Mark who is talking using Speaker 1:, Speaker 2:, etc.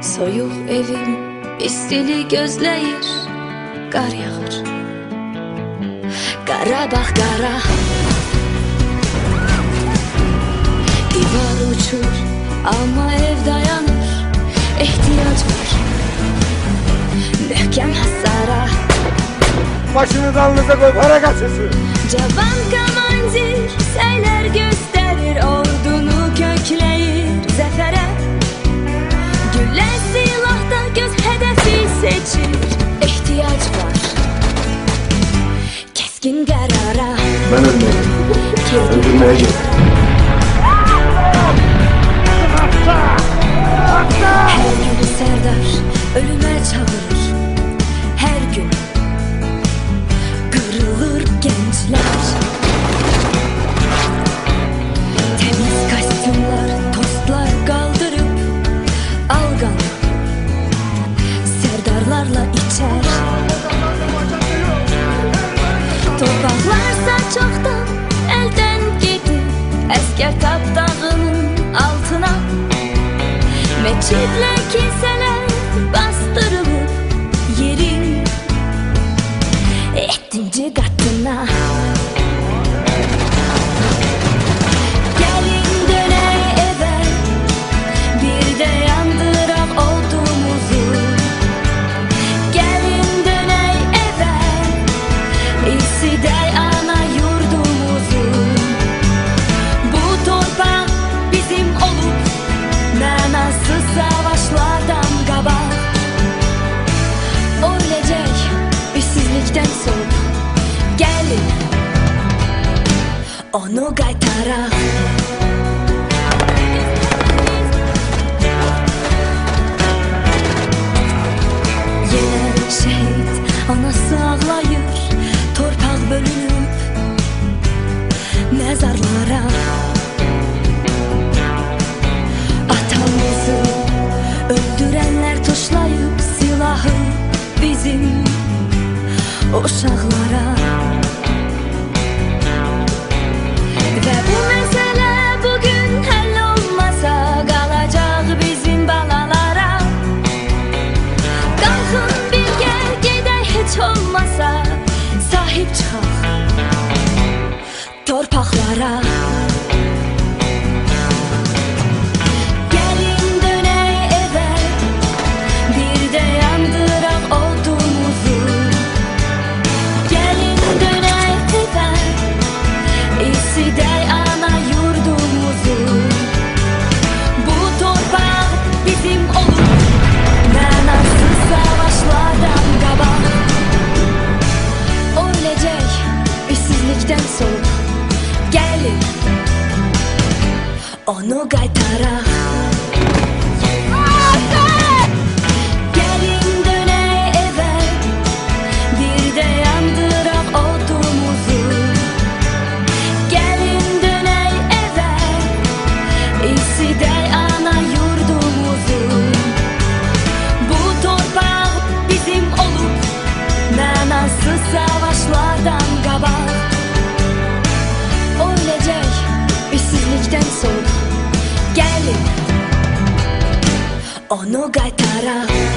Speaker 1: Soyuq evim istili gözləyir, qar yağır. Qarabağ qara, divar uçur, amma ev dayanır. Ehtiyac var möhkəm hasara.
Speaker 2: Başını dalınıza koy, para kaçırsın.
Speaker 1: Cavan komandir səylər göstərir, ordunu kökləyir zəfərə. Güllər silahda göz hədəfi seçir. Ehtiyac var keskin qərara.
Speaker 2: Ben ölmeyeyim, öldürmeye gel.
Speaker 1: Hər gün sərdar ölümə çağırır. Hər gün qırılır gənclər. Təmiz kostyumlar, tostlar qaldırıb alqan sərdarlarla içər. Torpaqlarsa çoxdan əldən gedib, əskər tapdağının altına. Meçidlə kilsələr bastırılıb yerin 7-ci qatına. Gəlin dönək evə, bir də yandıraq odumuzu. Gəlin dönək evə, isidək ana yurdumuzu. Bu torpaq bizim olub, mənasız savaşlardan qabaq. Ölecek işsizlikdən soğuk. Gəlin onu qaytaraq. Yenə şəhid anası ağlayır, torpaq bölünüb məzarlara. Atamızı öldürənlər tuşlayıb silahı bizim uşaqlara. Və bu məsələ bugün həll olmasa, qalacaq bizim balalara. Qalxın birgə gedək, heç olmasa sahib çıxaq torpaqlara. Gəlin dönək evə, bir də yandıraq odumuzu. Gəlin dönək evə, isidək ana yurdumuzu. Bu torpaq bizim olub, mənasız savaşlardan qabaq. Ölecek işsizlikdən soğuk. Gəlin onu qaytaraq. Gəlin dönək evə, bir də yandıraq odumuzu. Gəlin dönək evə, isidək ana yurdumuzu. Bu torpaq bizim olub, mənasız savaşlardan qabaq. Ölecek işsizlikdən soğuk. Gəlin onu qaytaraq.